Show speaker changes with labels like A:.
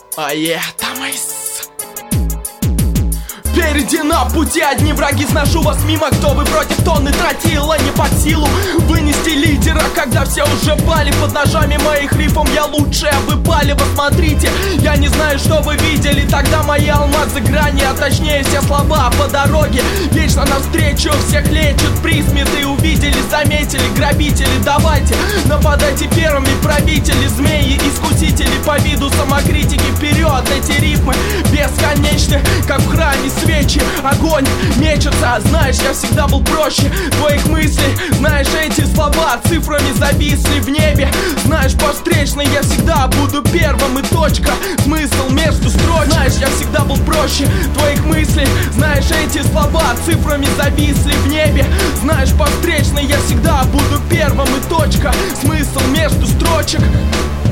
A: Впереди на пути одни враги, сношу вас мимо. Кто вы против тонны тротила, не под силу вынести лидера, когда все уже пали под ножами моих рифом. Я лучше, а вы пали, вот смотрите. Я не знаю, что вы видели, тогда мои алмазы грани, а точнее все слова по дороге. Вечно навстречу всех лечат присметы. Увидели, заметили, грабители, давайте нападайте первыми, правители, змеи, искусители по виду самокритики. Вперед, эти рифмы бесконечны, как в храме свечи. Огонь мечется, знаешь, я всегда был проще твоих мыслей. Знаешь, эти слова цифрами зависли в небе. Знаешь, по встречной я всегда буду первым и точка. Смысл между строчек. Знаешь, я всегда был проще твоих мыслей. Знаешь, эти слова цифрами зависли в небе. Знаешь, по встречной я всегда буду первым и точка. Смысл между строчек.